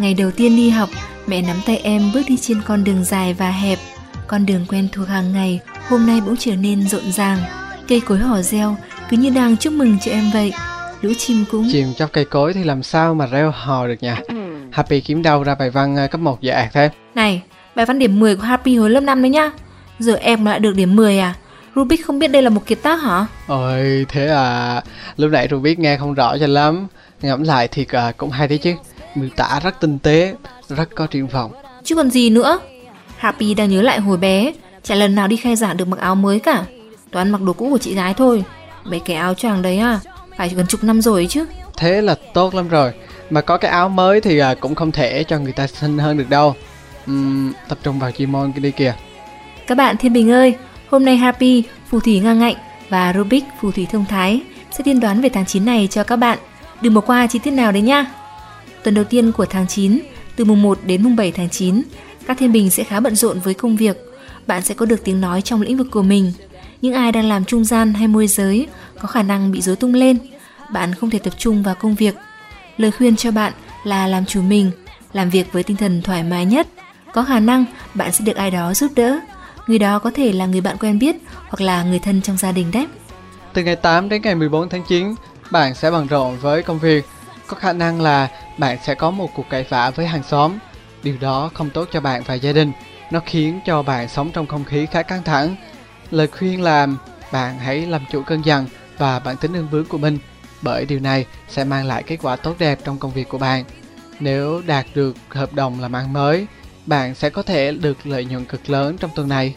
Ngày đầu tiên đi học, mẹ nắm tay em bước đi trên con đường dài và hẹp. Con đường quen thuộc hàng ngày hôm nay bỗng trở nên rộn ràng. Cây cối hò reo cứ như đang chúc mừng cho em vậy. Lũ chim cũng chìm trong cây cối thì làm sao mà reo hò được nhỉ? Happy kiếm đâu ra bài văn cấp 1 dạy ạt thế? Này, bài văn điểm 10 của Happy hồi lớp 5 đấy nhá. Giờ em mà lại được điểm 10 à? Rubik không biết đây là một kiệt tác hả? Ôi thế à, lúc nãy Rubik nghe không rõ cho lắm. Ngẫm lại thì cũng hay đấy chứ. Miêu tả rất tinh tế, rất có triển vọng. Chứ còn gì nữa. Happy đang nhớ lại hồi bé, chả lần nào đi khai giảng được mặc áo mới cả. Toàn mặc đồ cũ của chị gái thôi. Mấy cái áo choàng đấy à, phải gần chục năm rồi ấy chứ. Thế là tốt lắm rồi. Mà có cái áo mới thì cũng không thể cho người ta xinh hơn được đâu. Tập trung vào chuyên môn đi kìa. Các bạn thiên bình ơi, hôm nay Happy, phù thủy ngang ngạnh và Rubik, phù thủy thông thái sẽ tiên đoán về tháng 9 này cho các bạn. Đừng bỏ qua chi tiết nào đấy nha. Tuần đầu tiên của tháng 9, từ mùng 1 đến mùng 7 tháng 9, các thiên bình sẽ khá bận rộn với công việc. Bạn sẽ có được tiếng nói trong lĩnh vực của mình. Những ai đang làm trung gian hay môi giới có khả năng bị rối tung lên. Bạn không thể tập trung vào công việc. Lời khuyên cho bạn là làm chủ mình, làm việc với tinh thần thoải mái nhất. Có khả năng bạn sẽ được ai đó giúp đỡ. Người đó có thể là người bạn quen biết hoặc là người thân trong gia đình đấy. Từ ngày 8 đến ngày 14 tháng 9, bạn sẽ bận rộn với công việc. Có khả năng là bạn sẽ có một cuộc cãi vã với hàng xóm. Điều đó không tốt cho bạn và gia đình. Nó khiến cho bạn sống trong không khí khá căng thẳng. Lời khuyên là bạn hãy làm chủ cơn giận và bản tính ương bướng của mình, bởi điều này sẽ mang lại kết quả tốt đẹp trong công việc của bạn. Nếu đạt được hợp đồng làm ăn mới, bạn sẽ có thể được lợi nhuận cực lớn trong tuần này.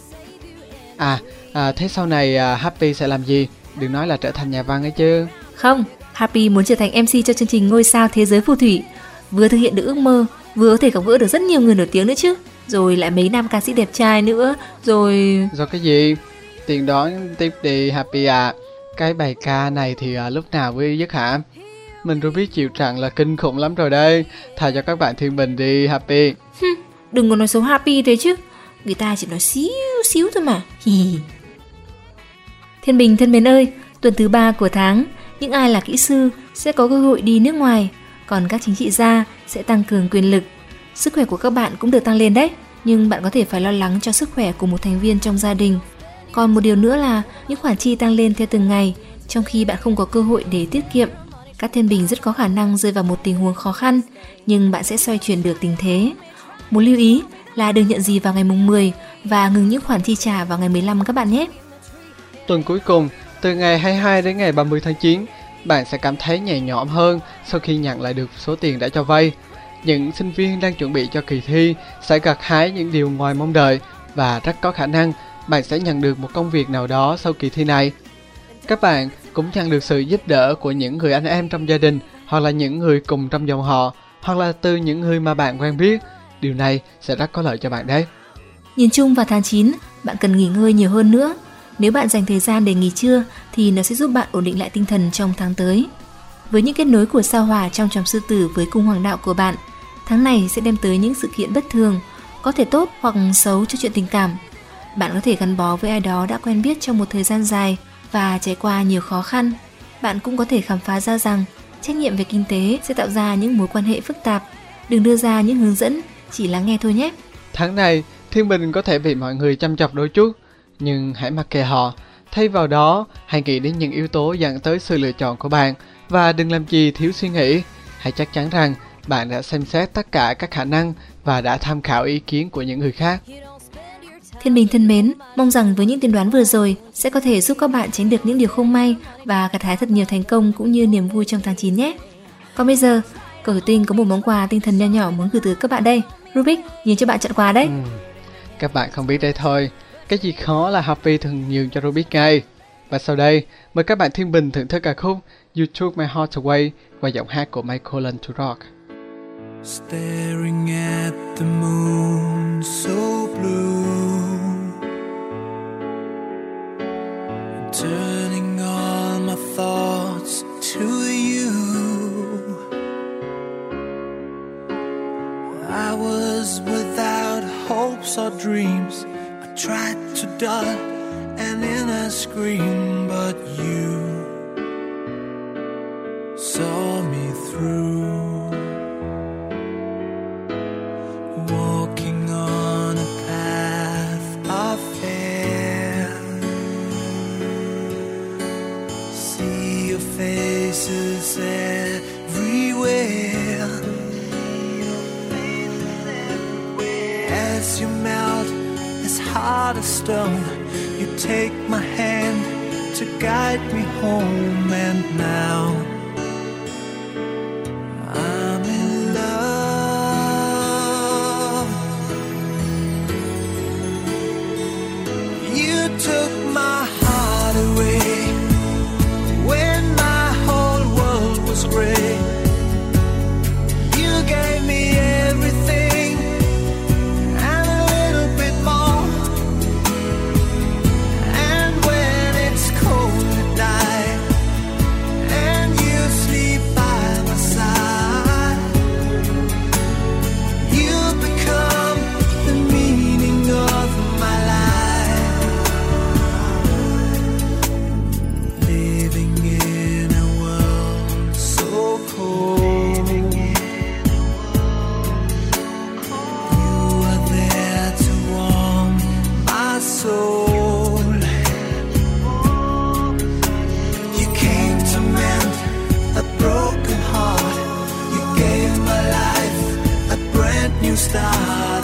Thế sau này Happy sẽ làm gì? Đừng nói là trở thành nhà văn ấy chứ. Không, Happy muốn trở thành MC cho chương trình Ngôi sao Thế giới phù thủy. Vừa thực hiện được ước mơ, vừa có thể gặp gỡ được rất nhiều người nổi tiếng nữa chứ. Rồi lại mấy nam ca sĩ đẹp trai nữa. Rồi cái gì? Tiền đón tiếp đi Happy à. Cái bài ca này thì lúc nào mới dứt hả? Mình Rubik chịu trận là kinh khủng lắm rồi đây. Thà cho các bạn thiên bình đi Happy. Đừng có nói xấu Happy thế chứ. Người ta chỉ nói xíu xíu thôi mà. Thiên bình thân mến ơi, tuần thứ 3 của tháng, những ai là kỹ sư sẽ có cơ hội đi nước ngoài, còn các chính trị gia sẽ tăng cường quyền lực. Sức khỏe của các bạn cũng được tăng lên đấy, nhưng bạn có thể phải lo lắng cho sức khỏe của một thành viên trong gia đình. Còn một điều nữa là những khoản chi tăng lên theo từng ngày, trong khi bạn không có cơ hội để tiết kiệm. Các thiên bình rất có khả năng rơi vào một tình huống khó khăn, nhưng bạn sẽ xoay chuyển được tình thế. Một lưu ý là đừng nhận gì vào ngày mùng 10 và ngừng những khoản chi trả vào ngày 15 các bạn nhé. Tuần cuối cùng, từ ngày 22 đến ngày 30 tháng 9, bạn sẽ cảm thấy nhẹ nhõm hơn sau khi nhận lại được số tiền đã cho vay. Những sinh viên đang chuẩn bị cho kỳ thi sẽ gặt hái những điều ngoài mong đợi và rất có khả năng bạn sẽ nhận được một công việc nào đó sau kỳ thi này. Các bạn cũng nhận được sự giúp đỡ của những người anh em trong gia đình, hoặc là những người cùng trong dòng họ, hoặc là từ những người mà bạn quen biết. Điều này sẽ rất có lợi cho bạn đấy. Nhìn chung vào tháng 9, bạn cần nghỉ ngơi nhiều hơn nữa. Nếu bạn dành thời gian để nghỉ trưa thì nó sẽ giúp bạn ổn định lại tinh thần trong tháng tới. Với những kết nối của sao hỏa trong chòm sư tử với cung hoàng đạo của bạn, tháng này sẽ đem tới những sự kiện bất thường, có thể tốt hoặc xấu cho chuyện tình cảm. Bạn có thể gắn bó với ai đó đã quen biết trong một thời gian dài và trải qua nhiều khó khăn. Bạn cũng có thể khám phá ra rằng trách nhiệm về kinh tế sẽ tạo ra những mối quan hệ phức tạp. Đừng đưa ra những hướng dẫn, chỉ lắng nghe thôi nhé. Tháng này, thiên bình có thể bị mọi người chăm chọc đôi chút, nhưng hãy mặc kệ họ. Thay vào đó, hãy nghĩ đến những yếu tố dẫn tới sự lựa chọn của bạn và đừng làm gì thiếu suy nghĩ. Hãy chắc chắn rằng bạn đã xem xét tất cả các khả năng và đã tham khảo ý kiến của những người khác. Thiên bình thân mến, mong rằng với những tiên đoán vừa rồi sẽ có thể giúp các bạn tránh được những điều không may và gặt hái thật nhiều thành công cũng như niềm vui trong tháng 9 nhé. Còn bây giờ, cậu Thủy Tinh có một món quà tinh thần nho nhỏ muốn gửi tới các bạn đây. Rubik, nhìn cho bạn chọn quà đấy. Các bạn không biết đây thôi, cái gì khó là Happy thường nhường cho Rubik ngay. Và sau đây, mời các bạn thiên bình thưởng thức ca khúc You Took My Heart Away qua giọng hát của Michael Learns to Rock. Staring at the moon so blue, turning all my thoughts to you. I was without hopes or dreams. I tried to dull an inner scream, but you saw me through. faces everywhere. As you melt as hard as stone, you take my hand to guide me home, and now I'm in love. You took my heart away when my whole world was gray. You gave me everything and a little bit more. And when it's cold at night and you sleep by my side, you become the meaning of my life. Living in a world so cold, you are there to warm my soul. You came to mend a broken heart. You gave my life a brand new start.